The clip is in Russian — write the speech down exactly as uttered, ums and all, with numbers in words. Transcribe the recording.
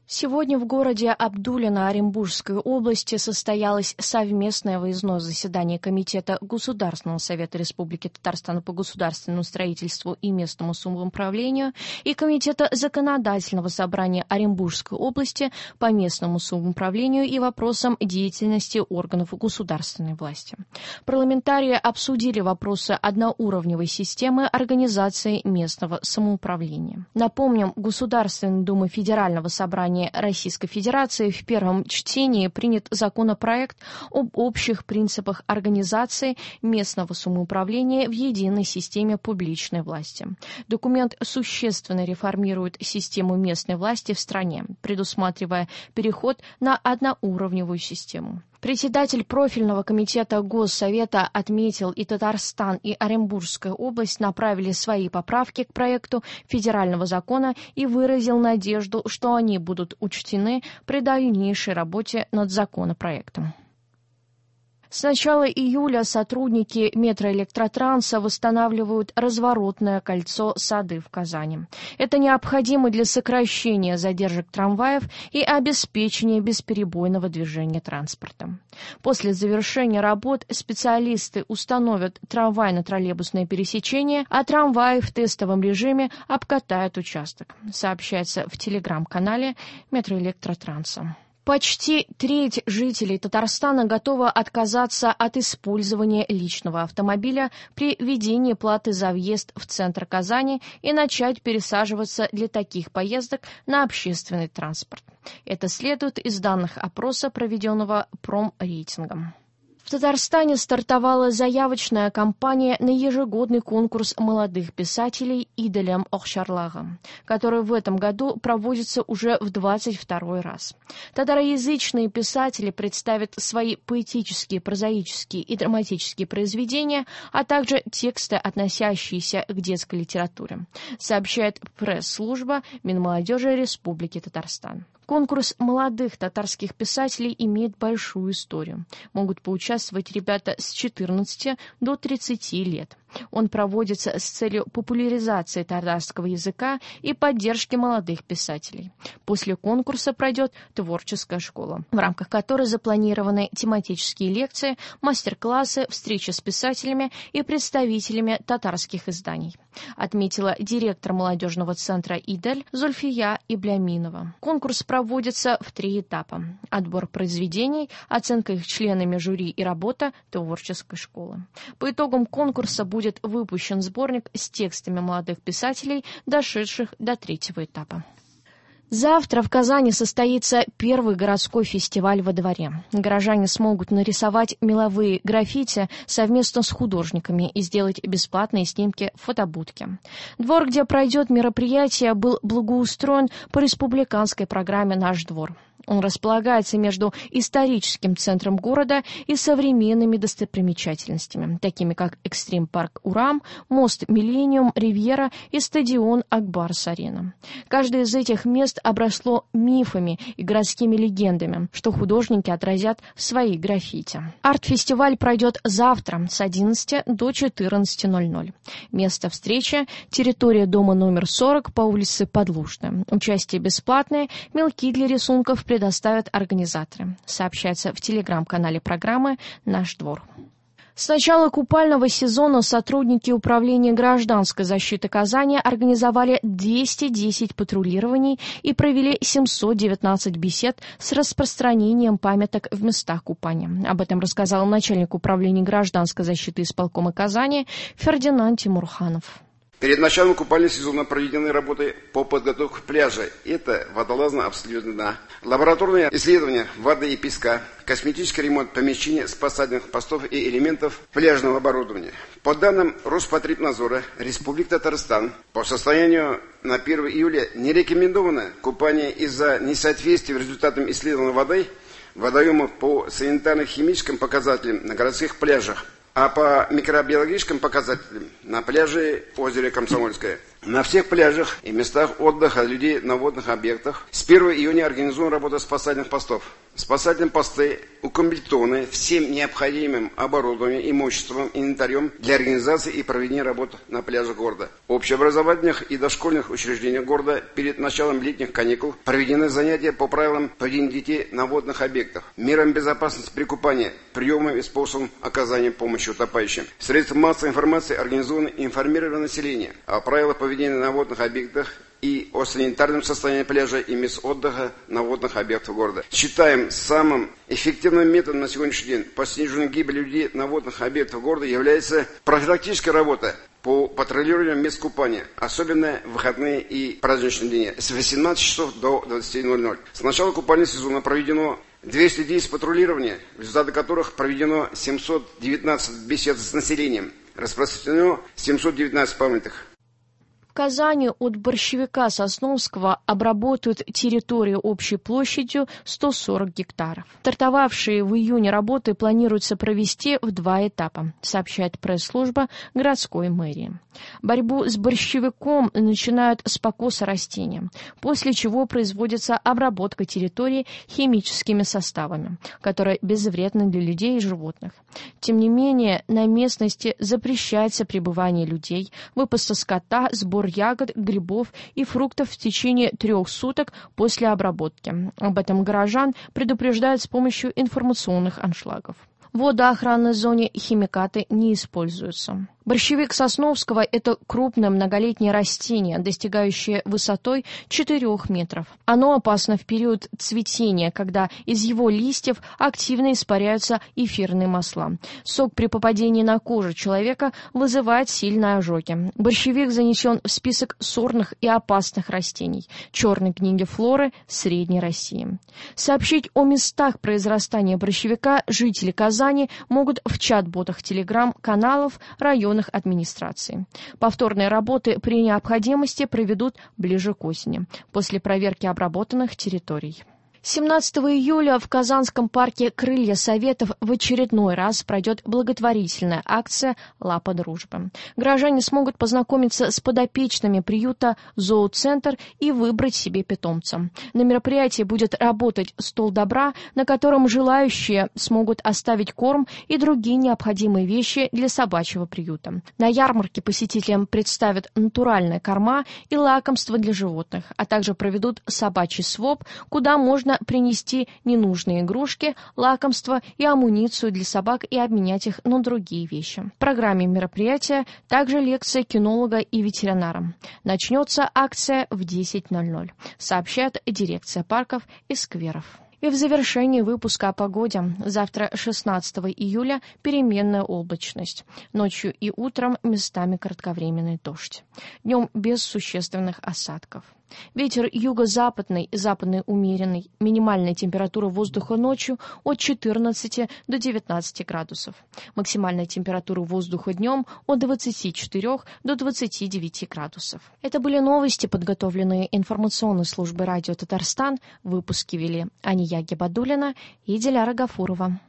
Сегодня в городе Абдулино Оренбургской области состоялось совместное выездное заседание Комитета Государственного совета Республики Татарстан по государственному строительству и местному самоуправлению и Комитета Законодательного собрания Оренбургской области по местному самоуправлению и вопросам деятельности органов государственной власти. Парламентарии обсудили вопросы одноуровневой системы организации местного самоуправления. Напомним, Государственной Думы Федерального собрания Российской Федерации в первом чтении принят законопроект об общих принципах организации местного самоуправления в единой системе публичной власти. Документ существенно реформирует систему местной власти в стране, предусматривая переход на одноуровневую систему. Председатель профильного комитета Госсовета отметил, и Татарстан, и Оренбургская область направили свои поправки к проекту федерального закона и выразил надежду, что они будут учтены при дальнейшей работе над законопроектом. С начала июля сотрудники Метроэлектротранса восстанавливают разворотное кольцо Сады в Казани. Это необходимо для сокращения задержек трамваев и обеспечения бесперебойного движения транспорта. После завершения работ специалисты установят трамвайно-троллейбусное пересечение, а трамваи в тестовом режиме обкатают участок, сообщается в телеграм-канале Метроэлектротранса. Почти треть жителей Татарстана готова отказаться от использования личного автомобиля при введении платы за въезд в центр Казани и начать пересаживаться для таких поездок на общественный транспорт. Это следует из данных опроса, проведенного Промрейтингом. В Татарстане стартовала заявочная кампания на ежегодный конкурс молодых писателей «Иделем Охшарлага», который в этом году проводится уже в двадцать второй раз. Татароязычные писатели представят свои поэтические, прозаические и драматические произведения, а также тексты, относящиеся к детской литературе, сообщает пресс-служба Минмолодежи Республики Татарстан. Конкурс молодых татарских писателей имеет большую историю. Могут поучаствовать ребята с четырнадцати до тридцати лет. Он проводится с целью популяризации татарского языка и поддержки молодых писателей. После конкурса пройдет творческая школа, в рамках которой запланированы тематические лекции, мастер-классы, встречи с писателями и представителями татарских изданий, отметила директор молодежного центра «Идель» Зульфия Ибляминова. Конкурс проводится в три этапа: отбор произведений, оценка их членами жюри и работа творческой школы. По итогам конкурса будет будет выпущен сборник с текстами молодых писателей, дошедших до третьего этапа. Завтра в Казани состоится первый городской фестиваль во дворе. Горожане смогут нарисовать меловые граффити совместно с художниками и сделать бесплатные снимки в фотобудке. Двор, где пройдет мероприятие, был благоустроен по республиканской программе «Наш двор». Он располагается между историческим центром города и современными достопримечательностями, такими как Экстрим-парк Урам, мост Миллениум, Ривьера и стадион Акбарс-Арена. Каждое из этих мест обросло мифами и городскими легендами, что художники отразят в своих граффити. Арт-фестиваль пройдет завтра с одиннадцати до четырнадцати ноль-ноль. Место встречи – территория дома номер сорок по улице Подлужная. Участие бесплатное, мелки для рисунков предоставят организаторы, сообщается в телеграм-канале программы «Наш двор». С начала купального сезона сотрудники Управления гражданской защиты Казани организовали двести десять патрулирований и провели семьсот девятнадцать бесед с распространением памяток в местах купания. Об этом рассказал начальник Управления гражданской защиты исполкома Казани Фердинанд Тимурханов. Перед началом купального сезона проведены работы по подготовке пляжа. Это водолазное обследование дна, лабораторные исследования воды и песка, косметический ремонт помещений, спасательных постов и элементов пляжного оборудования. По данным Роспотребнадзора Республики Татарстан, по состоянию на первое июля не рекомендовано купание из-за несоответствия результатам исследования воды водоемов по санитарно-химическим показателям на городских пляжах, а по микробиологическим показателям на пляже озера Комсомольское На всех пляжах и местах отдыха людей на водных объектах с первого июня организуем работу спасательных постов. Спасательные посты укомплектованы всем необходимым оборудованием, имуществом, инвентарем для организации и проведения работ на пляжах города. В общеобразовательных и дошкольных учреждениях города перед началом летних каникул проведены занятия по правилам поведения детей на водных объектах, мерам безопасности при купании, приемам и способам оказания помощи утопающим. Средства массовой информации организованы информирование населения о правилах поведения на водных объектах и о санитарном состоянии пляжа и мест отдыха на водных объектах города. Считаем, самым эффективным методом на сегодняшний день по снижению гибели людей на водных объектах города является профилактическая работа по патрулированию мест купания, особенно в выходные и праздничные дни, с восемнадцати часов до двадцати ноль-ноль. С начала купального сезона проведено двести десять патрулирований, в результате которых проведено семьсот девятнадцать бесед с населением, распространено семьсот девятнадцать памятных. В Казани от борщевика Сосновского обработают территорию общей площадью сто сорок гектаров. Стартовавшие в июне работы планируется провести в два этапа, сообщает пресс-служба городской мэрии. Борьбу с борщевиком начинают с покоса растения, после чего производится обработка территории химическими составами, которые безвредны для людей и животных. Тем не менее, на местности запрещается пребывание людей, выпаса скота, сбор ягод, грибов и фруктов в течение трех суток после обработки. Об этом горожан предупреждают с помощью информационных аншлагов. В водоохранной зоне химикаты не используются. Борщевик Сосновского – это крупное многолетнее растение, достигающее высотой четырёх метров. Оно опасно в период цветения, когда из его листьев активно испаряются эфирные масла. Сок при попадении на кожу человека вызывает сильные ожоги. Борщевик занесен в список сорных и опасных растений Черной книги флоры Средней России. Сообщить о местах произрастания борщевика жители Казани могут в чат-ботах телеграм-каналов районных администрации. Повторные работы при необходимости проведут ближе к осени, после проверки обработанных территорий. семнадцатого июля в Казанском парке «Крылья Советов» в очередной раз пройдет благотворительная акция «Лапа дружбы». Горожане смогут познакомиться с подопечными приюта «Зооцентр» и выбрать себе питомца. На мероприятии будет работать стол добра, на котором желающие смогут оставить корм и другие необходимые вещи для собачьего приюта. На ярмарке посетителям представят натуральные корма и лакомства для животных, а также проведут собачий своп, куда можно принести ненужные игрушки, лакомства и амуницию для собак и обменять их на другие вещи. В программе мероприятия также лекция кинолога и ветеринара. Начнется акция в десять ноль-ноль, сообщает дирекция парков и скверов. И в завершении выпуска о погоде. Завтра, шестнадцатого июля, переменная облачность. Ночью и утром местами кратковременный дождь. Днем без существенных осадков. Ветер юго-западный, западный умеренный. Минимальная температура воздуха ночью от четырнадцати до девятнадцати градусов. Максимальная температура воздуха днем от двадцати четырёх до двадцати девяти градусов. Это были новости, подготовленные информационной службой радио Татарстан. Выпуски вели Ания Гибадуллина и Диляра Гафурова.